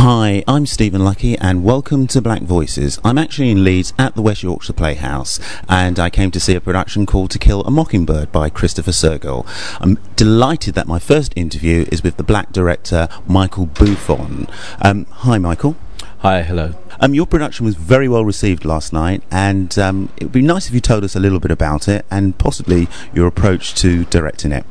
Hi, I'm Stephen Lucky and welcome to Black Voices. I'm actually in Leeds at the West Yorkshire Playhouse and I came to see a production called To Kill a Mockingbird by Christopher Sergel. I'm delighted that my first interview is with the black director Michael Buffon. Hi Michael. Hi, hello. Your production was very well received last night and it would be nice if you told us a little bit about it and possibly your approach to directing it.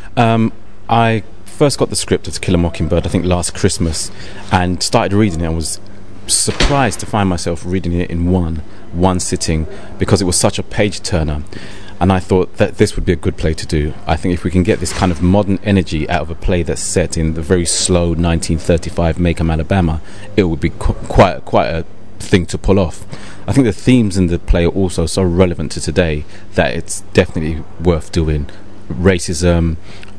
I first got the script of To Kill a Mockingbird, I think last Christmas, and started reading it and was surprised to find myself reading it in one sitting because it was such a page turner. And I thought that this would be a good play to do. I think if we can get this kind of modern energy out of a play that's set in the very slow 1935 Macomb, Alabama, it would be quite a thing to pull off. I think the themes in the play are also so relevant to today that it's definitely worth doing. Racism,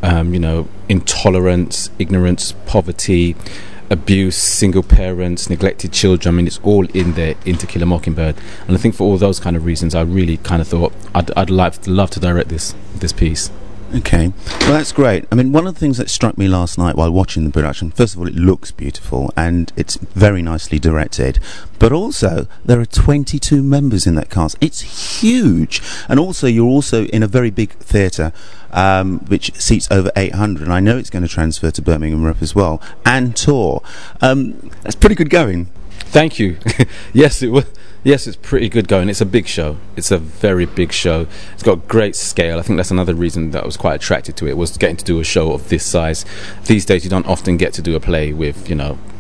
intolerance, ignorance, poverty, abuse, single parents, neglected children. I mean, it's all in there in To Kill a Mockingbird. And I think for all those kind of reasons, I really kind of thought I'd love to direct this piece. Okay, well that's great. I mean, one of the things that struck me last night while watching the production, first of all, it looks beautiful and it's very nicely directed, but also there are 22 members in that cast. It's huge, and also you're also in a very big theatre which seats over 800, and I know it's going to transfer to Birmingham Rep as well, and tour. That's pretty good going. Thank you. Yes, it was. Yes, it's pretty good going. It's a big show. It's a very big show. It's got great scale. I think that's another reason that I was quite attracted to it, was getting to do a show of this size. These days you don't often get to do a play with,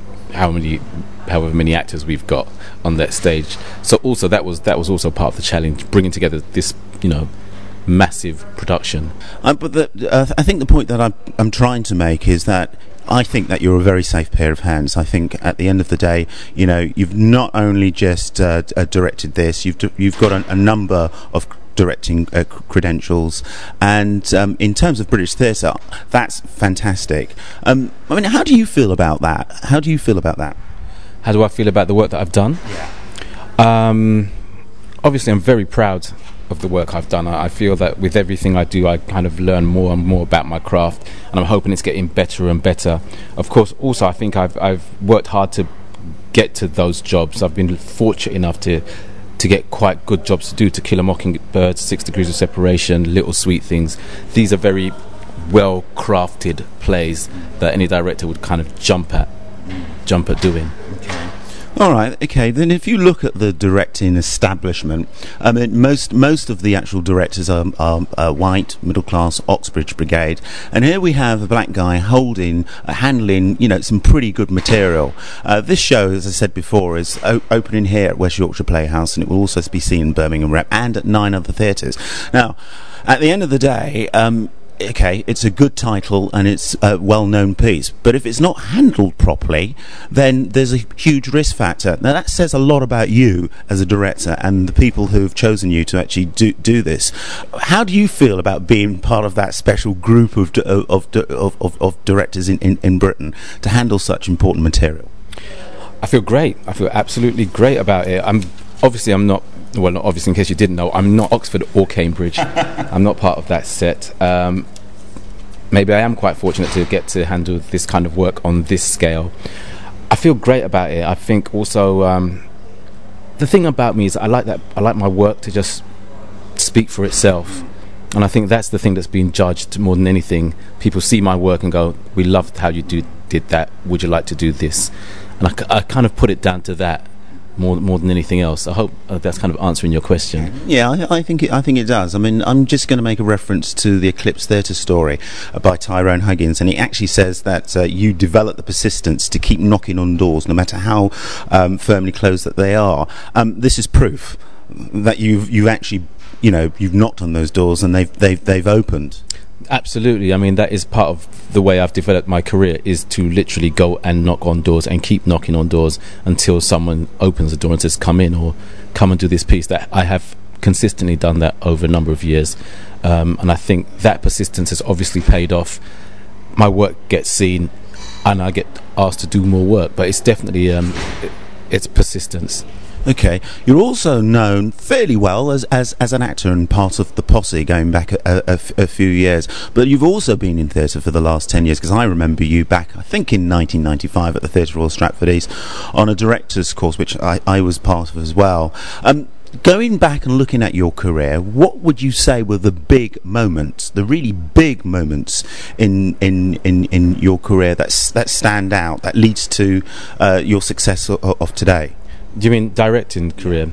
however many actors we've got on that stage. So also that was also part of the challenge, bringing together this, massive production. But I think the point that I'm trying to make is that I think that you're a very safe pair of hands. I think at the end of the day, you've not only just directed this, you've got a number of directing credentials, and in terms of British theatre, that's fantastic. I mean, how do you feel about that? How do I feel about the work that I've done? Yeah. Obviously, I'm very proud of the work I've done. I feel that with everything I do, I kind of learn more and more about my craft, and I'm hoping it's getting better and better. Of course, also I think I've worked hard to get to those jobs. I've been fortunate enough to get quite good jobs to do. To Kill a Mockingbird, 6 Degrees of Separation, Little Sweet Things. These are very well crafted plays that any director would kind of jump at doing. All right, okay. Then if you look at the directing establishment, I mean, most of the actual directors are white, middle class, Oxbridge Brigade, and here we have a black guy handling, some pretty good material. This show, as I said before, is opening here at West Yorkshire Playhouse, and it will also be seen in Birmingham Rep and at 9 other theatres. Now, at the end of the day, okay, it's a good title and it's a well-known piece, but if it's not handled properly, then there's a huge risk factor. Now that says a lot about you as a director and the people who have chosen you to actually do this. How do you feel about being part of that special group of directors in Britain to handle such important material? I feel great. I feel absolutely great about it. I'm not. Well, not obviously, in case you didn't know, I'm not Oxford or Cambridge. I'm not part of that set. Maybe I am quite fortunate to get to handle this kind of work on this scale. I feel great about it. I think also the thing about me is I like my work to just speak for itself. And I think that's the thing that's being judged more than anything. People see my work and go, "We loved how you did that. Would you like to do this?" And I kind of put it down to that. More than anything else. I hope that's kind of answering your question. Yeah, I think it does. I mean, I'm just going to make a reference to the Eclipse Theatre story by Tyrone Huggins, and he actually says that you develop the persistence to keep knocking on doors, no matter how firmly closed that they are. This is proof that you've actually, you've knocked on those doors and they've opened. Absolutely. I mean, that is part of the way I've developed my career, is to literally go and knock on doors and keep knocking on doors until someone opens the door and says, "Come in," or "Come and do this piece." That I have consistently done that over a number of years, and I think that persistence has obviously paid off. My work gets seen and I get asked to do more work, but it's definitely it's persistence. Okay, you're also known fairly well as an actor and part of the Posse going back a few years, but you've also been in theatre for the last 10 years, because I remember you back, I think in 1995 at the Theatre Royal Stratford East on a director's course, which I was part of as well. Going back and looking at your career, what would you say were the big moments, the really big moments in your career that stand out, that leads to your success of today? Do you mean directing career?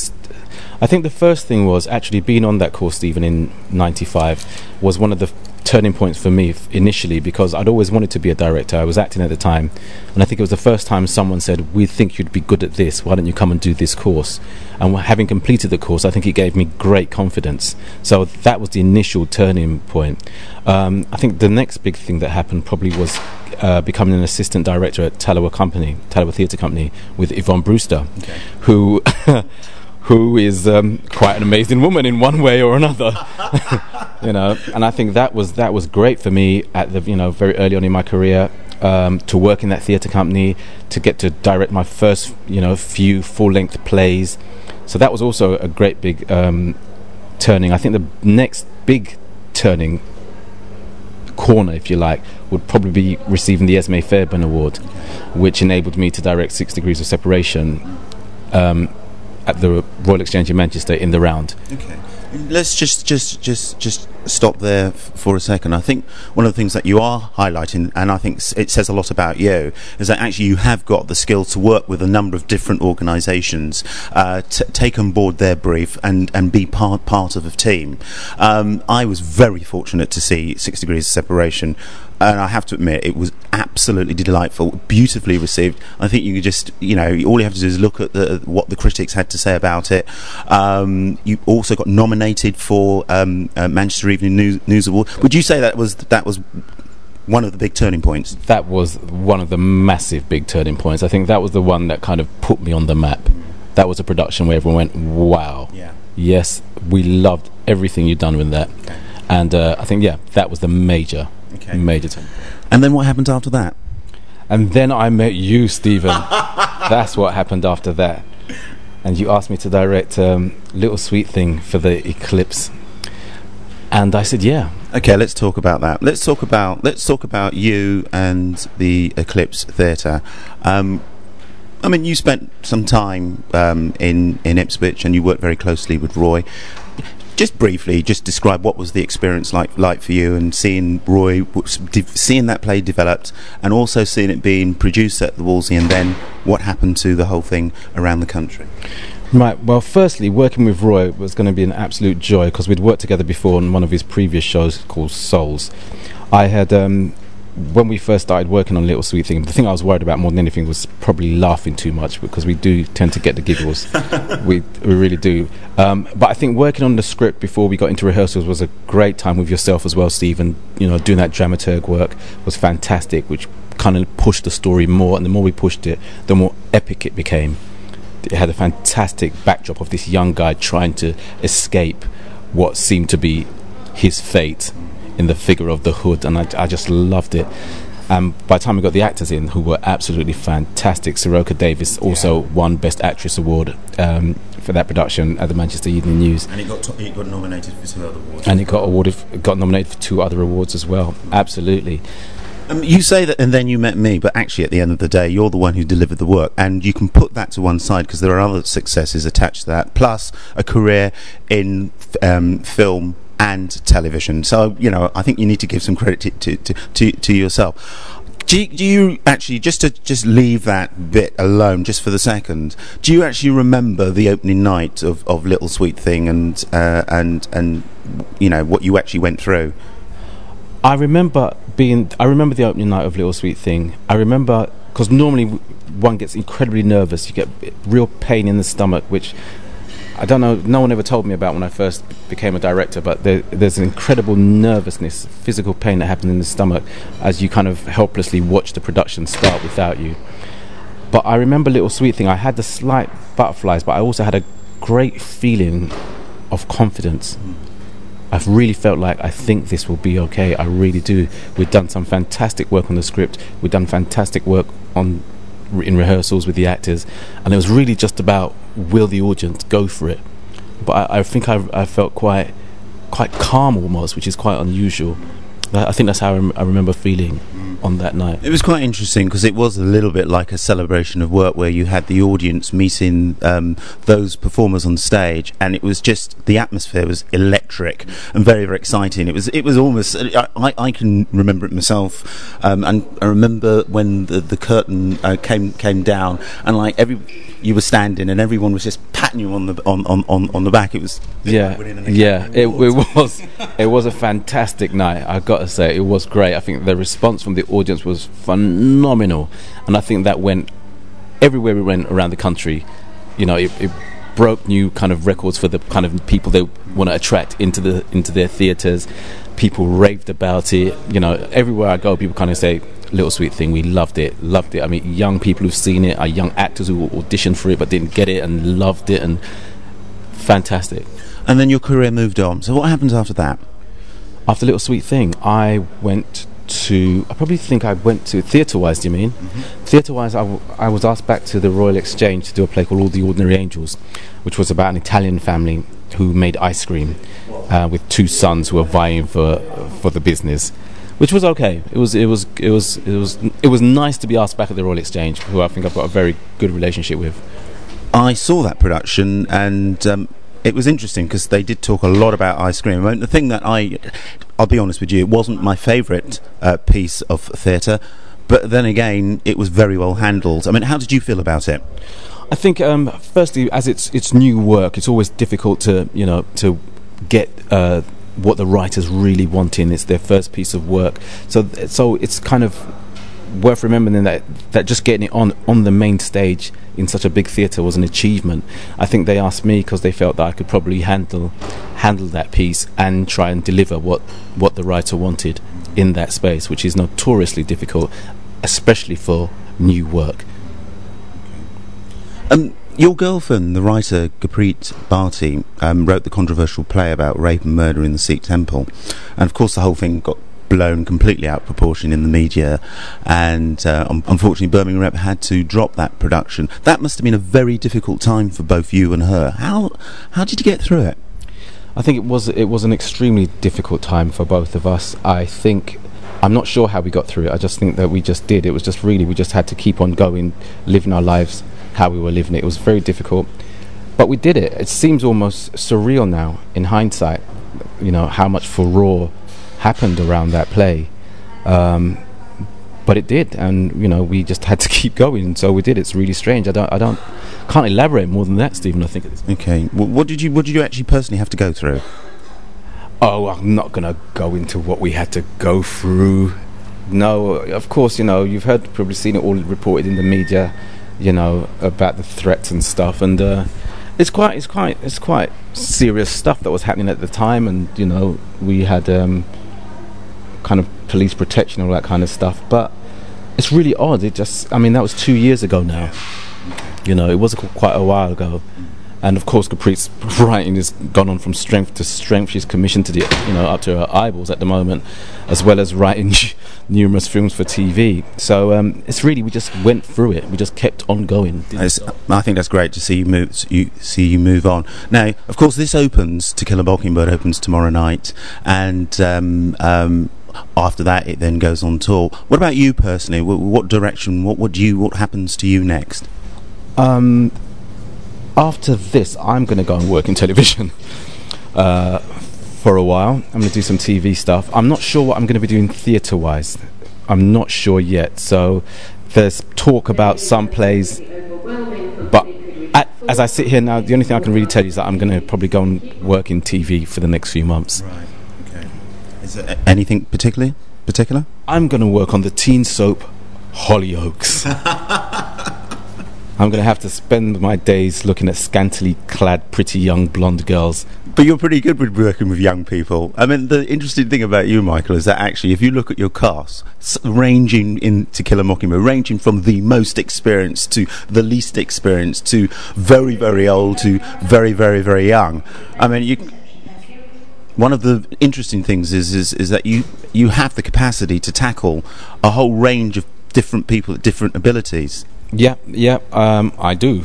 I think the first thing was actually being on that course, Stephen, in '95 was one of the turning points for me initially, because I'd always wanted to be a director. I was acting at the time, and I think it was the first time someone said, "We think you'd be good at this. Why don't you come and do this course?" And having completed the course, I think it gave me great confidence. So that was the initial turning point. I think the next big thing that happened probably was becoming an assistant director at Tallowa Theatre Company with Yvonne Brewster, who who is quite an amazing woman in one way or another. And I think that was great for me at the very early on in my career, to work in that theatre company, to get to direct my first few full-length plays. So that was also a great big turning. I think the next big turning corner, if you like, would probably be receiving the Esme Fairbairn Award, which enabled me to direct 6 Degrees of Separation at the Royal Exchange in Manchester in the round. Okay. Let's just stop there for a second. I think one of the things that you are highlighting, and I think it says a lot about you, is that actually you have got the skill to work with a number of different organisations, take on board their brief and be part of a team. I was very fortunate to see 6 Degrees of Separation, and I have to admit it was absolutely delightful, beautifully received. I think you could just, all you have to do is look at what the critics had to say about it. You also got nominated for Manchester Evening News Award. Would you say that was one of the big turning points? That was one of the massive big turning points. I think that was the one that kind of put me on the map. That was a production where everyone went, wow. Yeah. Yes, we loved everything you'd done with that. Okay. And I think, that was the major turn. And then what happened after that? And then I met you, Stephen. That's what happened after that. And you asked me to direct Little Sweet Thing for the Eclipse. And I said, yeah. Okay, let's talk about that. Let's talk about you and the Eclipse Theatre. You spent some time in Ipswich, and you worked very closely with Roy. Just briefly, just describe what was the experience like for you, and seeing Roy, seeing that play developed, and also seeing it being produced at the Wolsey, and then what happened to the whole thing around the country. Right, well, firstly, working with Roy was going to be an absolute joy, because we'd worked together before on one of his previous shows called Souls. I had, when we first started working on Little Sweet Thing, the thing I was worried about more than anything was probably laughing too much, because we do tend to get the giggles. we really do. But I think working on the script before we got into rehearsals was a great time with yourself as well, Steve, and doing that dramaturg work was fantastic, which kind of pushed the story more, and the more we pushed it, the more epic it became. It had a fantastic backdrop of this young guy trying to escape what seemed to be his fate in the figure of the Hood, and I just loved it. By the time we got the actors in, who were absolutely fantastic, Siroka Davis also won Best Actress Award for that production at the Manchester Evening News. And it got nominated for 2 other awards. And it got nominated for 2 other awards as well. Absolutely. You say that, and then you met me, but actually at the end of the day, you're the one who delivered the work, and you can put that to one side because there are other successes attached to that, plus a career in film and television. So I think you need to give some credit to yourself. Do you actually, just leave that bit alone just for the second, do you actually remember the opening night of Little Sweet Thing and what you actually went through? I remember the opening night of Little Sweet Thing. I remember, because normally one gets incredibly nervous. You get real pain in the stomach, which I don't know, no one ever told me about when I first became a director, but there's an incredible nervousness, physical pain that happens in the stomach as you kind of helplessly watch the production start without you. But I remember Little Sweet Thing, I had the slight butterflies, but I also had a great feeling of confidence. I've really felt like, I think this will be okay. I really do. We've done some fantastic work on the script. We've done fantastic work in rehearsals with the actors, and it was really just about will the audience go for it? But I think I felt quite calm almost, which is quite unusual. I think that's how I remember feeling on that night. It was quite interesting because it was a little bit like a celebration of work where you had the audience meeting those performers on stage, and it was just, the atmosphere was electric and very, very exciting. It was almost, I can remember it myself, and I remember when the curtain came down, and like you were standing and everyone was just patting you on the back. It was it was a fantastic night. I got to say, it was great. I think the response from the audience was phenomenal, and I think that went everywhere we went around the country. You know, it broke new kind of records for the kind of people they want to attract into their theatres. People raved about it. You know, everywhere I go, people kind of say, Little Sweet Thing, we loved it. I mean, young people who've seen it, are young actors who auditioned for it but didn't get it and loved it, and fantastic. And then your career moved on. So what happens after that? After Little Sweet Thing, I went to Theatre-wise, do you mean? Mm-hmm. Theatre-wise, I was asked back to the Royal Exchange to do a play called All the Ordinary Angels, which was about an Italian family who made ice cream with two sons who were vying for the business, which was okay. It was nice to be asked back at the Royal Exchange, who I think I've got a very good relationship with. I saw that production, and it was interesting because they did talk a lot about ice cream. I mean, the thing that I'll be honest with you, it wasn't my favourite piece of theatre, but then again, it was very well handled. I mean, how did you feel about it? I think, firstly, as it's new work, it's always difficult to get what the writers really want in. It's their first piece of work, so it's kind of worth remembering that just getting it on the main stage in such a big theatre was an achievement. I think they asked me because they felt that I could probably handle that piece and try and deliver what the writer wanted in that space, which is notoriously difficult, especially for new work. Your girlfriend, the writer Gurpreet Bharti, wrote the controversial play about rape and murder in the Sikh temple, and of course the whole thing got blown completely out of proportion in the media, and unfortunately Birmingham Rep had to drop that production. That must have been a very difficult time for both you and her. How did you get through it? I think it was an extremely difficult time for both of us. I'm not sure how we got through it. I just think that we just did. It was just really, we just had to keep on going, living our lives how we were living it. It was very difficult, but we did it. It seems almost surreal now in hindsight, you know, how much furore happened around that play, but it did, and you know, we just had to keep going, and so we did. It's really strange. Can't elaborate more than that, Stephen. I think. Okay. Well, what did you actually personally have to go through? Oh, I'm not going to go into what we had to go through. No, of course, you know, you've probably seen it all reported in the media, you know, about the threats and stuff, and it's quite serious stuff that was happening at the time, and you know, we had kind of police protection and all that kind of stuff. But it's really odd. That was 2 years ago now. You know, it was quite a while ago. And of course, Gurpreet's writing has gone on from strength to strength. She's commissioned up to her eyeballs at the moment, as well as writing numerous films for TV. So it's really, we just went through it. We just kept on going. I think that's great to see you move on. Now, of course, this opens. To Kill a Mockingbird opens tomorrow night, and after that, it then goes on tour. What about you personally? What direction? What happens to you next? After this, I'm going to go and work in television for a while. I'm going to do some TV stuff. I'm not sure what I'm going to be doing theatre-wise. I'm not sure yet. So there's talk about some plays, but as I sit here now, the only thing I can really tell you is that I'm going to probably go and work in TV for the next few months. Right. Okay. Is there anything particular? I'm going to work on the teen soap Hollyoaks. I'm going to have to spend my days looking at scantily clad, pretty young blonde girls. But you're pretty good with working with young people. I mean, the interesting thing about you, Michael, is that actually, if you look at your cast, ranging in To Kill a Mockingbird, ranging from the most experienced to the least experienced to very, very old to very, very, very young. I mean, one of the interesting things is that you have the capacity to tackle a whole range of different people with different abilities. Yeah, I do.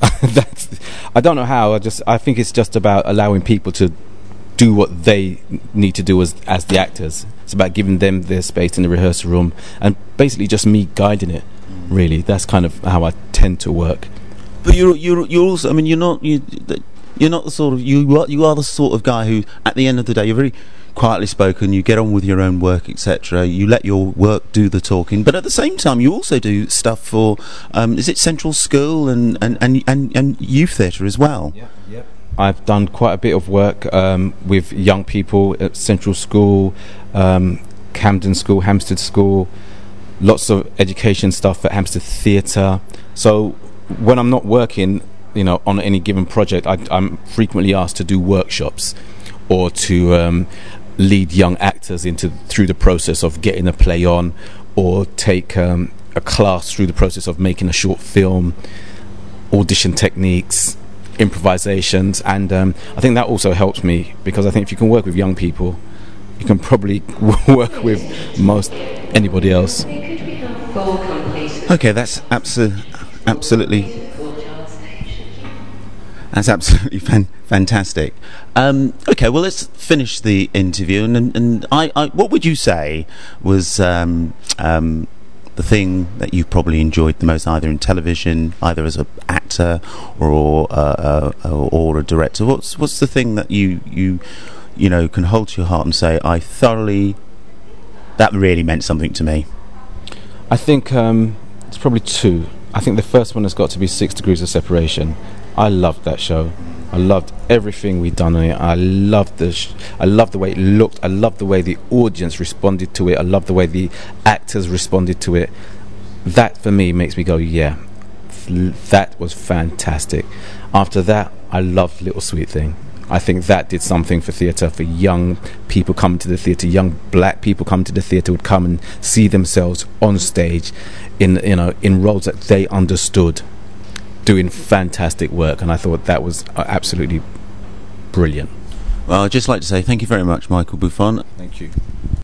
That's, I don't know how. I think it's just about allowing people to do what they need to do as the actors. It's about giving them their space in the rehearsal room, and basically just me guiding it. Really, that's kind of how I tend to work. But you're also, I mean, you're not the sort of, you are the sort of guy who, at the end of the day, you're very quietly spoken. You get on with your own work, etc. You let your work do the talking, but at the same time, you also do stuff for is it Central School and youth theatre as well? Yeah. I've done quite a bit of work with young people at Central School, Camden School, Hampstead School. Lots of education stuff at Hampstead Theatre. So when I'm not working, on any given project, I'm frequently asked to do workshops or to lead young actors through the process of getting a play on, or take a class through the process of making a short film, audition techniques, improvisations, and I think that also helps me, because I think if you can work with young people, you can probably work with most anybody else. Okay, that's absolutely fantastic. Okay, well, let's finish the interview. And I what would you say was the thing that you probably enjoyed the most, either in television, either as an actor or a director? What's the thing that you can hold to your heart and say, that really meant something to me? I think it's probably two. I think the first one has got to be 6 Degrees of Separation. I loved that show. I loved everything we'd done on it. I loved the way it looked. I loved the way the audience responded to it. I loved the way the actors responded to it. That for me makes me go, yeah, that was fantastic. After that, I loved Little Sweet Thing. I think that did something for theatre, for young people coming to the theatre. Young black people coming to the theatre would come and see themselves on stage in roles that they understood, doing fantastic work, and I thought that was absolutely brilliant. Well, I'd just like to say thank you very much, Michael Buffon. Thank you.